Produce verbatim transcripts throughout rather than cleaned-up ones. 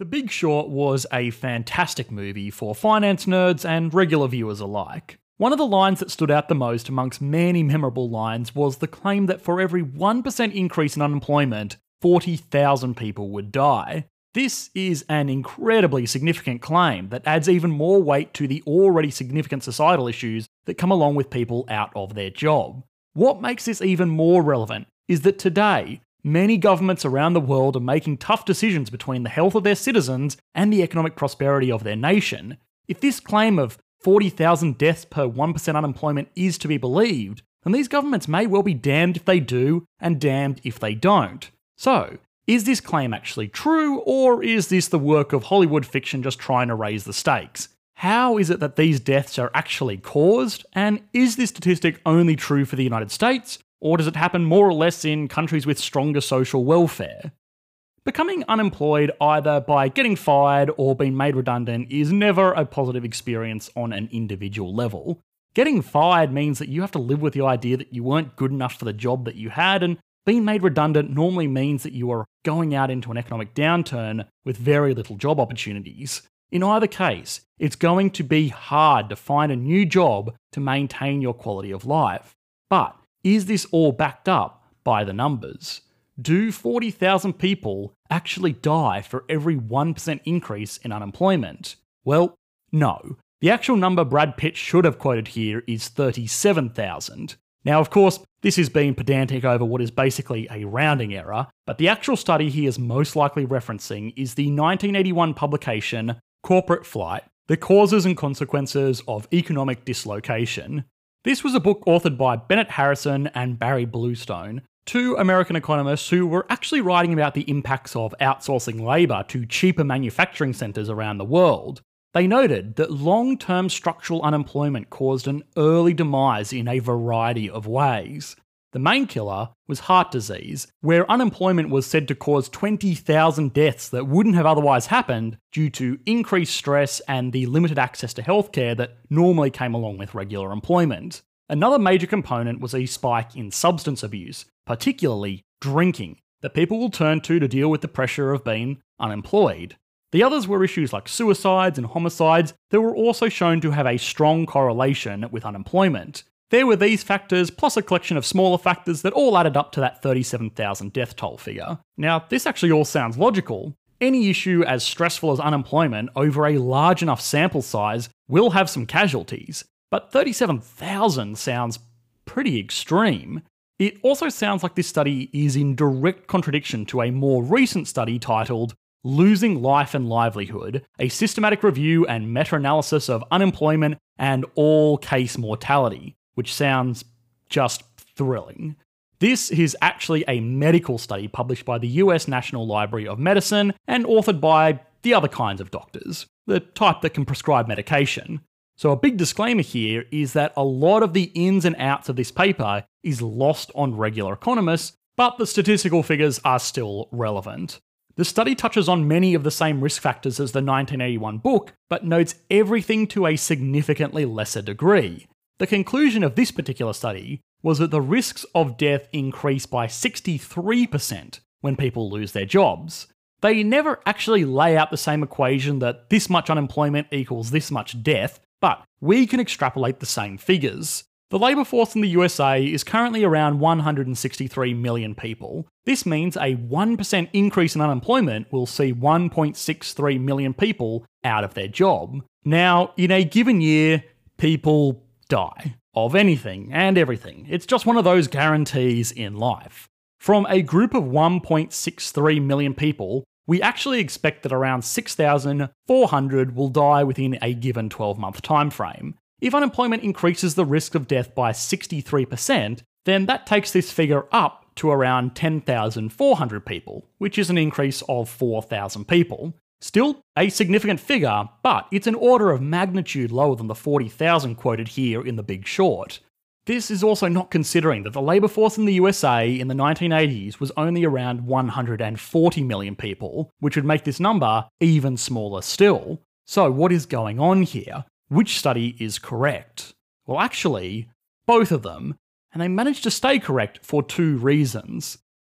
The Big Short was a fantastic movie for finance nerds and regular viewers alike. One of the lines that stood out the most amongst many memorable lines was the claim that for every one percent increase in unemployment, forty thousand people would die. This is an incredibly significant claim that adds even more weight to the already significant societal issues that come along with people out of their job. What makes this even more relevant is that today, many governments around the world are making tough decisions between the health of their citizens and the economic prosperity of their nation. If this claim of forty thousand deaths per one percent unemployment is to be believed, then these governments may well be damned if they do and damned if they don't. So, is this claim actually true, or is this the work of Hollywood fiction just trying to raise the stakes? How is it that these deaths are actually caused, and is this statistic only true for the United States, or does it happen more or less in countries with stronger social welfare? Becoming unemployed either by getting fired or being made redundant is never a positive experience on an individual level. Getting fired means that you have to live with the idea that you weren't good enough for the job that you had, and being made redundant normally means that you are going out into an economic downturn with very little job opportunities. In either case, it's going to be hard to find a new job to maintain your quality of life. But is this all backed up by the numbers? Do forty thousand people actually die for every one percent increase in unemployment? Well, no. The actual number Brad Pitt should have quoted here is thirty-seven thousand. Now, of course, this is being pedantic over what is basically a rounding error, but the actual study he is most likely referencing is the nineteen eighty-one publication Corporate Flight: The Causes and Consequences of Economic Dislocation. This was a book authored by Bennett Harrison and Barry Bluestone, two American economists who were actually writing about the impacts of outsourcing labour to cheaper manufacturing centres around the world. They noted that long-term structural unemployment caused an early demise in a variety of ways. The main killer was heart disease, where unemployment was said to cause twenty thousand deaths that wouldn't have otherwise happened due to increased stress and the limited access to healthcare that normally came along with regular employment. Another major component was a spike in substance abuse, particularly drinking, that people will turn to to deal with the pressure of being unemployed. The others were issues like suicides and homicides that were also shown to have a strong correlation with unemployment. There were these factors, plus a collection of smaller factors that all added up to that thirty-seven thousand death toll figure. Now, this actually all sounds logical. Any issue as stressful as unemployment over a large enough sample size will have some casualties, but thirty-seven thousand sounds pretty extreme. It also sounds like this study is in direct contradiction to a more recent study titled Losing Life and Livelihood, a systematic review and meta-analysis of unemployment and all-case mortality, which sounds just thrilling. This is actually a medical study published by the U S National Library of Medicine and authored by the other kinds of doctors, the type that can prescribe medication. So a big disclaimer here is that a lot of the ins and outs of this paper is lost on regular economists, but the statistical figures are still relevant. The study touches on many of the same risk factors as the nineteen eighty-one book, but notes everything to a significantly lesser degree. The conclusion of this particular study was that the risks of death increase by sixty-three percent when people lose their jobs. They never actually lay out the same equation that this much unemployment equals this much death, but we can extrapolate the same figures. The labour force in the U S A is currently around one hundred sixty-three million people. This means a one percent increase in unemployment will see one point six three million people out of their job. Now, in a given year, people die. Of anything and everything. It's just one of those guarantees in life. From a group of one point six three million people, we actually expect that around six thousand four hundred will die within a given twelve-month timeframe. If unemployment increases the risk of death by sixty-three percent, then that takes this figure up to around ten thousand four hundred people, which is an increase of four thousand people. Still a significant figure, but it's an order of magnitude lower than the forty thousand quoted here in The Big Short. This is also not considering that the labour force in the U S A in the nineteen eighties was only around one hundred forty million people, which would make this number even smaller still. So what is going on here? Which study is correct? Well, actually, both of them, and they managed to stay correct for two reasons.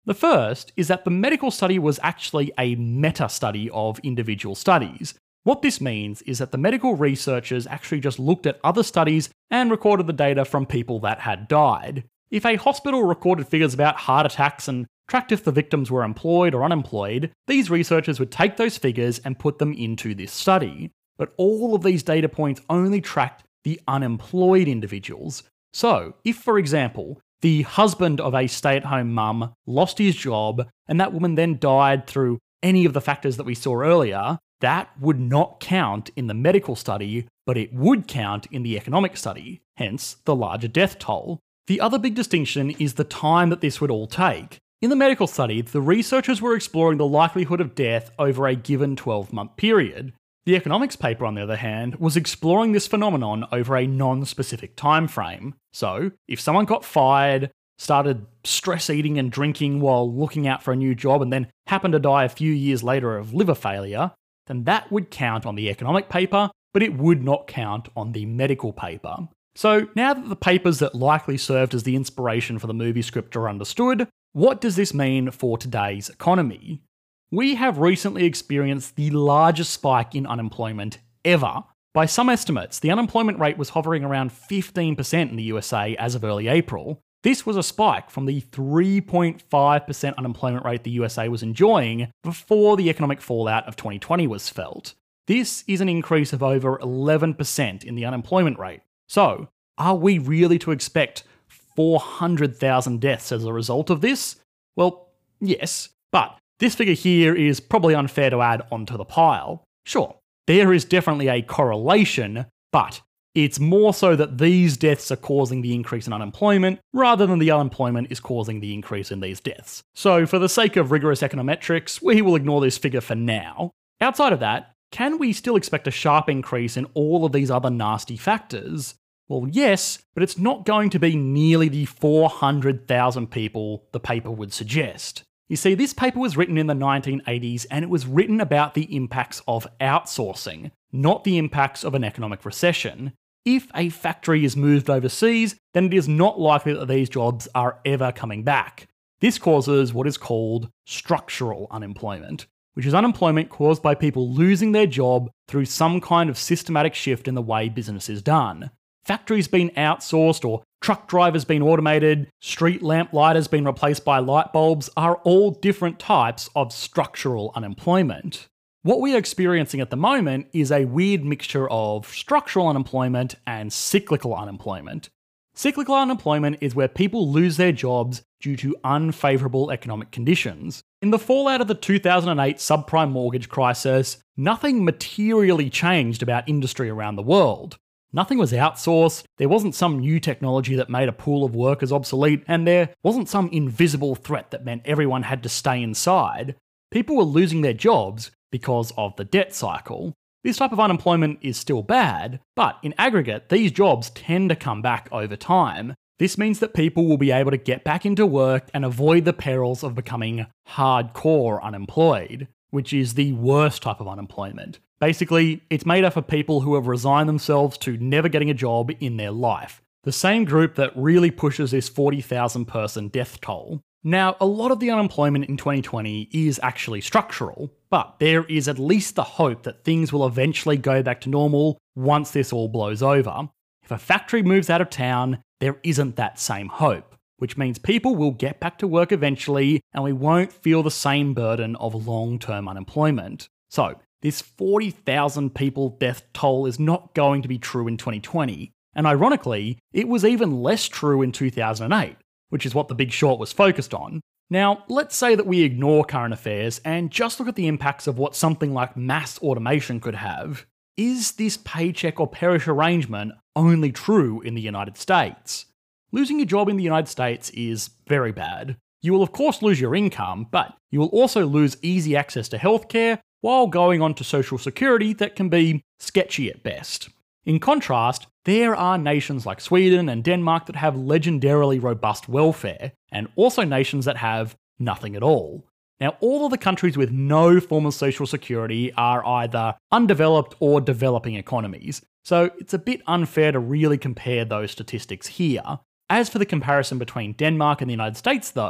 The first is that the medical study was actually a meta-study of individual studies. What this means is that the medical researchers actually just looked at other studies and recorded the data from people that had died. If a hospital recorded figures about heart attacks and tracked if the victims were employed or unemployed, these researchers would take those figures and put them into this study. But all of these data points only tracked the unemployed individuals. So, if for example, the husband of a stay-at-home mum lost his job and that woman then died through any of the factors that we saw earlier, that would not count in the medical study, but it would count in the economic study, hence the larger death toll. The other big distinction is the time that this would all take. In the medical study, the researchers were exploring the likelihood of death over a given twelve-month period. The economics paper, on the other hand, was exploring this phenomenon over a non-specific time frame. So, if someone got fired, started stress eating and drinking while looking out for a new job, and then happened to die a few years later of liver failure, then that would count on the economic paper, but it would not count on the medical paper. So, now that the papers that likely served as the inspiration for the movie script are understood, what does this mean for today's economy? We have recently experienced the largest spike in unemployment ever. By some estimates, the unemployment rate was hovering around fifteen percent in the U S A as of early April. This was a spike from the three point five percent unemployment rate the U S A was enjoying before the economic fallout of twenty twenty was felt. This is an increase of over eleven percent in the unemployment rate. So, are we really to expect four hundred thousand deaths as a result of this? Well, yes, but this figure here is probably unfair to add onto the pile. Sure, there is definitely a correlation, but it's more so that these deaths are causing the increase in unemployment rather than the unemployment is causing the increase in these deaths. So for the sake of rigorous econometrics, we will ignore this figure for now. Outside of that, can we still expect a sharp increase in all of these other nasty factors? Well, yes, but it's not going to be nearly the four hundred thousand people the paper would suggest. You see, this paper was written in the nineteen eighties and it was written about the impacts of outsourcing, not the impacts of an economic recession. If a factory is moved overseas, then it is not likely that these jobs are ever coming back. This causes what is called structural unemployment, which is unemployment caused by people losing their job through some kind of systematic shift in the way business is done. Factories being outsourced or truck drivers being automated, street lamp lighters being replaced by light bulbs are all different types of structural unemployment. What we are experiencing at the moment is a weird mixture of structural unemployment and cyclical unemployment. Cyclical unemployment is where people lose their jobs due to unfavourable economic conditions. In the fallout of the two thousand eight subprime mortgage crisis, nothing materially changed about industry around the world. Nothing was outsourced, there wasn't some new technology that made a pool of workers obsolete, and there wasn't some invisible threat that meant everyone had to stay inside. People were losing their jobs because of the debt cycle. This type of unemployment is still bad, but in aggregate, these jobs tend to come back over time. This means that people will be able to get back into work and avoid the perils of becoming hardcore unemployed, which is the worst type of unemployment. Basically, it's made up of people who have resigned themselves to never getting a job in their life. The same group that really pushes this forty thousand person death toll. Now, a lot of the unemployment in twenty twenty is actually structural, but there is at least the hope that things will eventually go back to normal once this all blows over. If a factory moves out of town, there isn't that same hope, which means people will get back to work eventually and we won't feel the same burden of long-term unemployment. So, this forty thousand people death toll is not going to be true in twenty twenty, and ironically, it was even less true in two thousand eight, which is what The Big Short was focused on. Now, let's say that we ignore current affairs and just look at the impacts of what something like mass automation could have. Is this paycheck or perish arrangement only true in the United States? Losing your job in the United States is very bad. You will of course lose your income, but you will also lose easy access to healthcare while going on to social security that can be sketchy at best. In contrast, there are nations like Sweden and Denmark that have legendarily robust welfare, and also nations that have nothing at all. Now, all of the countries with no form of social security are either undeveloped or developing economies, so it's a bit unfair to really compare those statistics here. As for the comparison between Denmark and the United States though,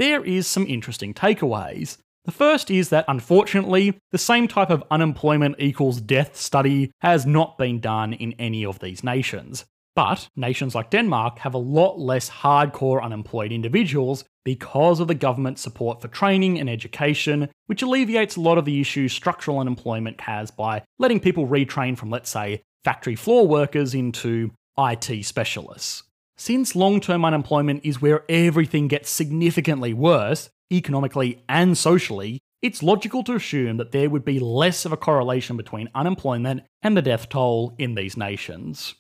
there is some interesting takeaways. The first is that, unfortunately, the same type of unemployment equals death study has not been done in any of these nations. But nations like Denmark have a lot less hardcore unemployed individuals because of the government's support for training and education, which alleviates a lot of the issues structural unemployment has by letting people retrain from, let's say, factory floor workers into I T specialists. Since long-term unemployment is where everything gets significantly worse, economically and socially, it's logical to assume that there would be less of a correlation between unemployment and the death toll in these nations.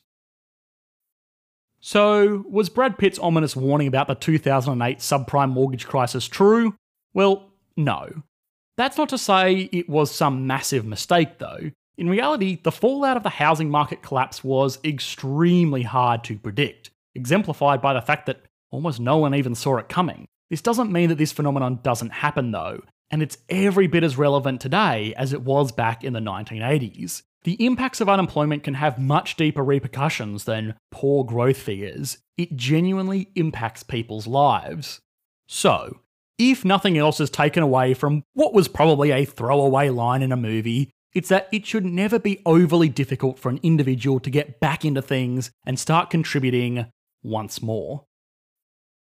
So, was Brad Pitt's ominous warning about the two thousand eight subprime mortgage crisis true? Well, no. That's not to say it was some massive mistake though. In reality, the fallout of the housing market collapse was extremely hard to predict, exemplified by the fact that almost no one even saw it coming. This doesn't mean that this phenomenon doesn't happen though, and it's every bit as relevant today as it was back in the nineteen eighties. The impacts of unemployment can have much deeper repercussions than poor growth figures. It genuinely impacts people's lives. So, if nothing else is taken away from what was probably a throwaway line in a movie, it's that it should never be overly difficult for an individual to get back into things and start contributing once more.